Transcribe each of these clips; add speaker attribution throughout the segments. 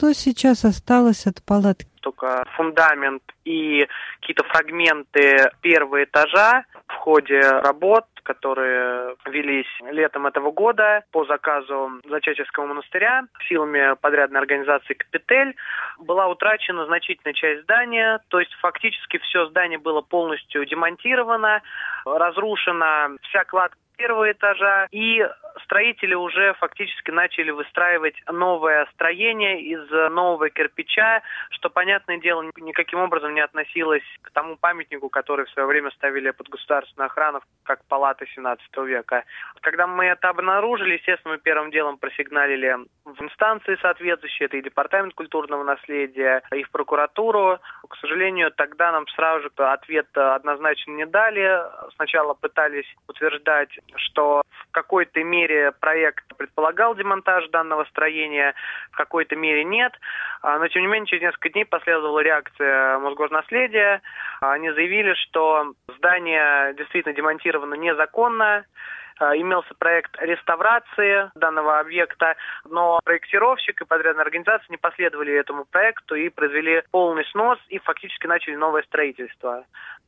Speaker 1: Что сейчас осталось от палатки?
Speaker 2: Только фундамент и какие-то фрагменты первого этажа в ходе работ, которые велись летом этого года по заказу Зачатевского монастыря силами подрядной организации «Капитель», была утрачена значительная часть здания, то есть фактически все здание было полностью демонтировано, разрушена вся кладка первого этажа, и строители уже фактически начали выстраивать новое строение из нового кирпича, что, понятное дело, никаким образом не относилось к тому памятнику, который в свое время ставили под государственную охрану, как палата XVII века. Когда мы это обнаружили, естественно, мы первым делом просигналили в инстанции соответствующие, это и Департамент культурного наследия, и в прокуратуру. К сожалению, тогда нам сразу же ответ однозначно не дали. Сначала пытались утверждать, что в какой-то мере проект предполагал демонтаж данного строения, в какой-то мере нет. Но, тем не менее, через несколько дней последовала реакция Мосгорнаследия. Они заявили, что здание действительно демонтировано незаконно. Имелся проект реставрации данного объекта, но проектировщик и подрядная организация не последовали этому проекту и произвели полный снос и фактически начали новое строительство.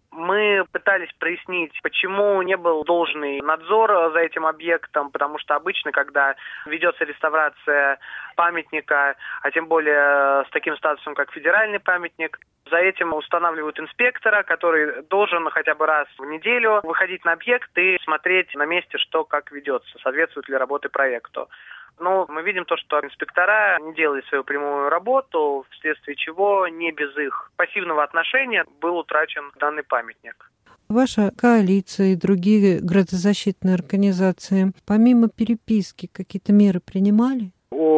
Speaker 2: Мы пытались прояснить, почему не был должный надзор за этим объектом, потому что обычно, когда ведется реставрация памятника, а тем более с таким статусом, как федеральный памятник, за этим устанавливают инспектора, который должен хотя бы раз в неделю выходить на объект и смотреть на месте, что как ведется, соответствует ли работы проекту. Но мы видим то, что инспектора не делали свою прямую работу, вследствие чего не без их пассивного отношения был утрачен данный памятник.
Speaker 1: Ваша коалиция и другие градозащитные организации, помимо переписки, какие-то меры принимали?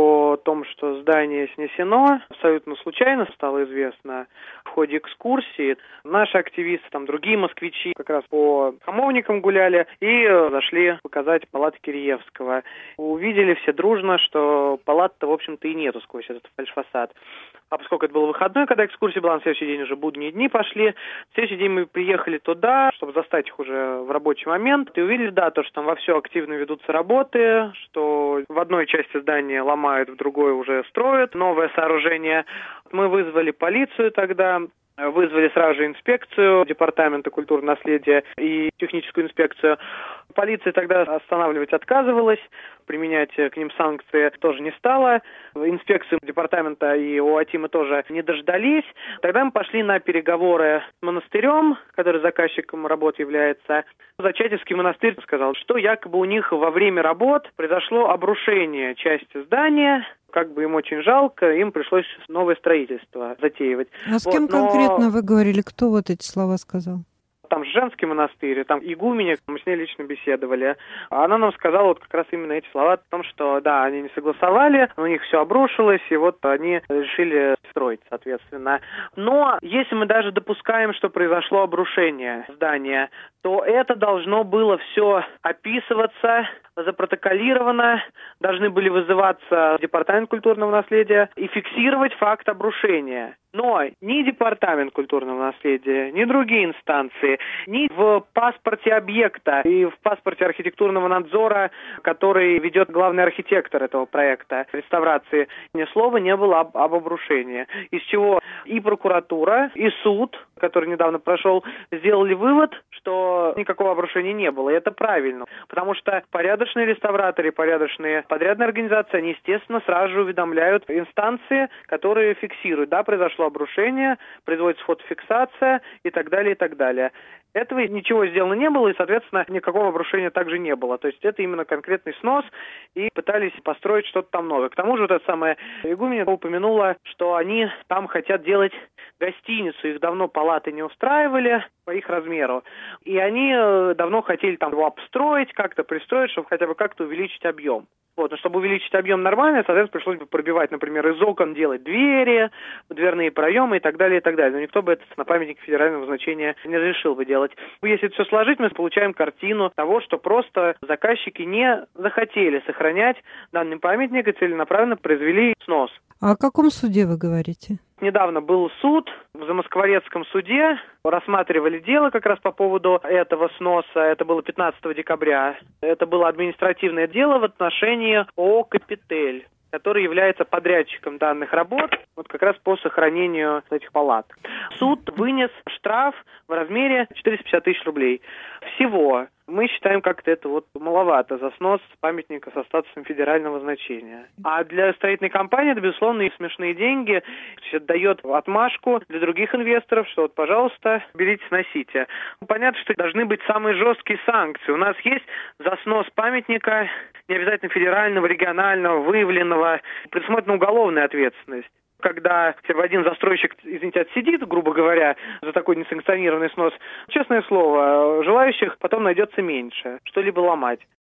Speaker 2: О том, что здание снесено, абсолютно случайно стало известно в ходе экскурсии. Наши активисты, другие москвичи как раз по Хамовникам гуляли и зашли показать палаты Киреевского. Увидели все дружно, что палат-то, в общем-то, и нету сквозь этот фальшфасад. А поскольку это был выходной, когда экскурсия была, на следующий день уже будние дни пошли. В следующий день мы приехали туда, чтобы застать их уже в рабочий момент. И увидели, то, что там вовсю активно ведутся работы, что в одной части здания ломают, в другой уже строят новое сооружение. Мы вызвали полицию тогда, вызвали сразу же инспекцию Департамента культурного наследия и техническую инспекцию. Полиция тогда останавливать отказывалась, применять к ним санкции тоже не стала. Инспекции департамента и ОАТИ мы тоже не дождались. Тогда мы пошли на переговоры с монастырем, который заказчиком работ является. Зачатевский монастырь сказал, что якобы у них во время работ произошло обрушение части здания. Как бы им очень жалко, им пришлось новое строительство затеивать.
Speaker 1: А с кем конкретно вы говорили? Кто эти слова сказал?
Speaker 2: Там женский монастырь, там игуменя, мы с ней лично беседовали. Она нам сказала как раз именно эти слова о том, что да, они не согласовали, у них все обрушилось, и они решили строить, соответственно. Но если мы даже допускаем, что произошло обрушение здания, то это должно было все описываться, запротоколировано, должны были вызываться Департамент культурного наследия и фиксировать факт обрушения. Но ни Департамент культурного наследия, ни другие инстанции, ни в паспорте объекта и в паспорте архитектурного надзора, который ведет главный архитектор этого проекта реставрации, ни слова не было об обрушении. Из чего и прокуратура, и суд, который недавно прошел, сделали вывод, что никакого обрушения не было. И это правильно. Потому что порядочные реставраторы, порядочные подрядные организации, они, естественно, сразу же уведомляют инстанции, которые фиксируют, да, произошло обрушение, производится фотофиксация и так далее, и так далее. Этого ничего сделано не было, и, соответственно, никакого обрушения также не было. То есть это именно конкретный снос, и пытались построить что-то там новое. К тому же эта самая игуменя упомянула, что они там хотят делать гостиницу. Их давно палаты не устраивали по их размеру. И они давно хотели там его обстроить, как-то пристроить, чтобы хотя бы как-то увеличить объем. Но чтобы увеличить объем нормально, соответственно, пришлось бы пробивать, например, из окон делать двери, дверные проемы и так далее, и так далее. Но никто бы это на памятник федерального значения не разрешил бы делать. Если это все сложить, мы получаем картину того, что просто заказчики не захотели сохранять данный памятник и целенаправленно произвели снос.
Speaker 1: А о каком суде вы говорите?
Speaker 2: Недавно был суд в Замоскворецком суде, рассматривали дело как раз по поводу этого сноса, это было 15 декабря. Это было административное дело в отношении ООО «Капитель». который является подрядчиком данных работ, вот как раз по сохранению этих палат. Суд вынес штраф в размере 450 тысяч рублей. Всего. Мы считаем, как-то это вот маловато за снос памятника со статусом федерального значения. А для строительной компании это, безусловно, и смешные деньги. Это дает отмашку для других инвесторов, что вот, пожалуйста, берите, сносите. Понятно, что должны быть самые жесткие санкции. У нас есть за снос памятника, не обязательно федерального, регионального, выявленного, предусмотрена уголовная ответственность. Когда один застройщик, извините, отсидит, грубо говоря, за такой несанкционированный снос, честное слово, желающих потом найдется меньше, что-либо ломать.